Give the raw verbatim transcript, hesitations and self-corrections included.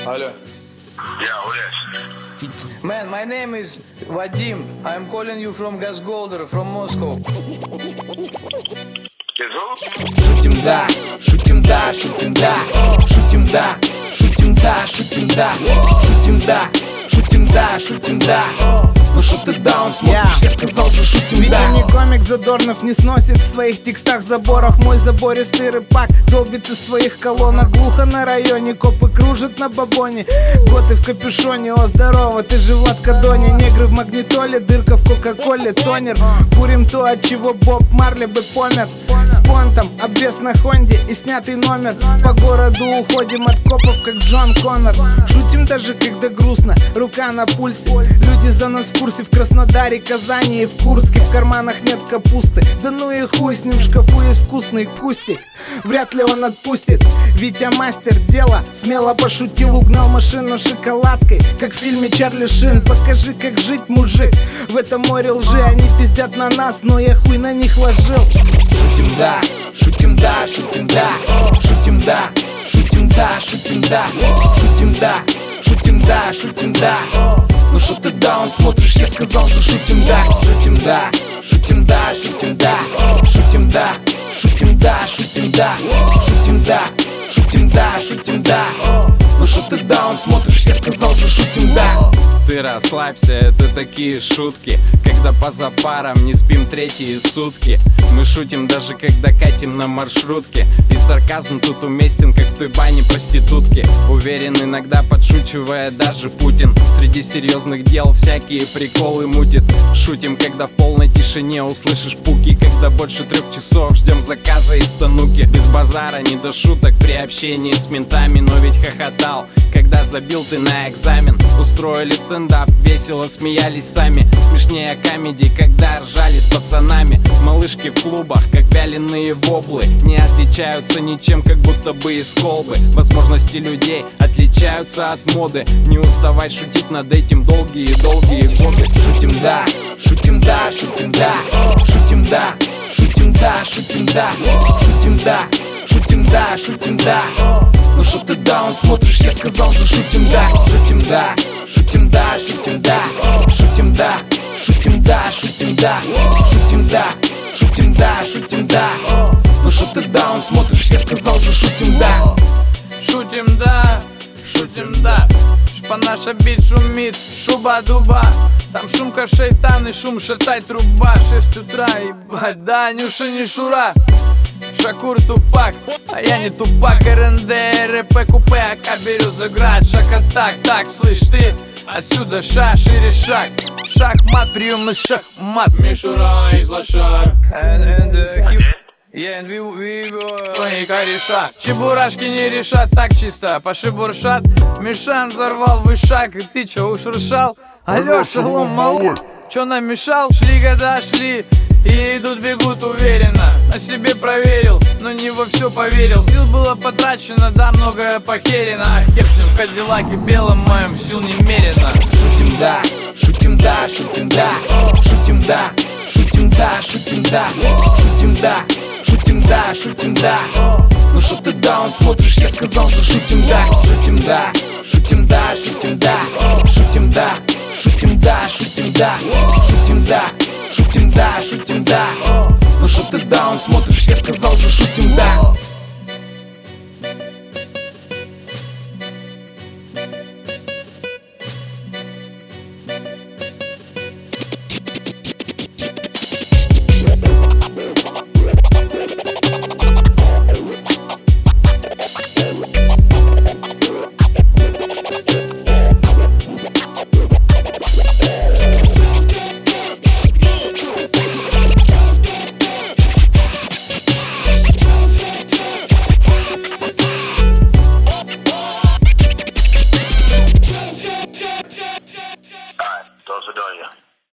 Алло. Yeah, who this? Man, my name is Vadim. I'm calling you from Газголдер, from Moscow. Is who? Шутим да, шутим да, шутим да, шутим да, шутим да, шутим да, шутим да, шутим да, шутим да. Ну шо ты даун смотришь, я сказал же шутим да. Видя не комик, Задорнов не сносит в своих текстах заборов. Мой забористый рэпак долбит из твоих колонок. Глухо на районе, копы кружат на бабоне. Готы в капюшоне, о здорово, ты же Влад Кадони. Негры в магнитоле, дырка в кока-коле, тонер. Курим то, от чего Боб Марли бы помер. С понтом, обвес на Хонде и снятый номер. По городу уходим от копов, как Джон Коннор. Шутим даже когда грустно, рука на пульсе. Люди за нас в курсе в Краснодаре, Казани и в Курске. В карманах нет капусты, да ну и хуй с ним, в шкафу есть вкусный кустик. Вряд ли он отпустит, Витя мастер дела. Смело пошутил, угнал машину шоколадкой, как в фильме Чарли Шин. Покажи, как жить, мужик, в этом море лжи. Они пиздят на нас, но я хуй на них ложил. Шутим да, шутим да, шутим да, шутим да, шутим да, шутим да, шутим да, шутим да, шутим да. Ну шо ты даун смотришь, я сказал же шутим да, шутим да, шутим да, шутим да, шутим да, шутим да, шутим да, шутим да, шутим да, шутим да. Ну шо ты даун смотришь, я сказал же шутим да. Ты расслабься, это такие шутки, когда поза паром не спим третьи сутки. Мы шутим даже когда катим на маршрутке, и сарказм тут уместен, как в той бане проститутки. Уверен, иногда подшучивая даже Путин среди серьезных дел всякие приколы мутит. Шутим, когда в полной тишине услышишь пуки, когда больше трех часов ждем заказа из Тануки. Без базара, не до шуток при общении с ментами, но ведь хохотал, когда забил ты на экзамен. Устроили стендап, весело смеялись сами. Смешнее комедий, когда ржали с пацанами. Малышки в клубах, как вяленые воблы, не отличаются ничем, как будто бы из колбы. Возможности людей отличаются от моды. Не уставай шутить над этим долгие-долгие годы. Шутим да, шутим да, шутим да, шутим да, шутим да, шутим да, шутим да, шутим да, шутим да. Ну шо ты даун смотришь, я сказал же шутим да, шутим да, шутим да, шутим да, шутим да, шутим да, шутим да, шутим да, шутим да, шутим да. Ну шо ты даун смотришь, я сказал же шутим да. Шутим да, шутим да. Шпа наша бит шумит, шуба-дуба. Там шумка шейтан и шум шатай труба. Шесть утра, ебать, да, Нюша не Шура. Шакур Тупак, а я не Тупак. РНД, РП, купе, ака беру за град. Шаг-атак, так, слышь ты, отсюда шаг, шире шаг. Шахмат, прием из шахмат. Мишура из лошар. And, and uh, he, yeah, and we, we uh, Твои кореша, чебурашки не решат, так чисто пошибуршат. Мишан взорвал вышаг, и ты чё ушуршал? Алло, шалом, малой, чё намешал? Шли года, шли, и идут, бегут уверенно. На себе проверил, но не во все поверил. Сил было потрачено, да, многое похерено. А хепнем в Кадиллаке белом моем сил немерено. Шутим да, шутим да, шутим да, шутим да, шутим да, шутим да, шутим да, шутим да, шутим да. Ну шо ты даун смотришь, я сказал же шутим да, шутим да, шутим да, шутим да, шутим да, шутим да, шутим да, шутим да, шутим да, шутим да. Ну шо ты даун смотришь, я сказал же шутим да.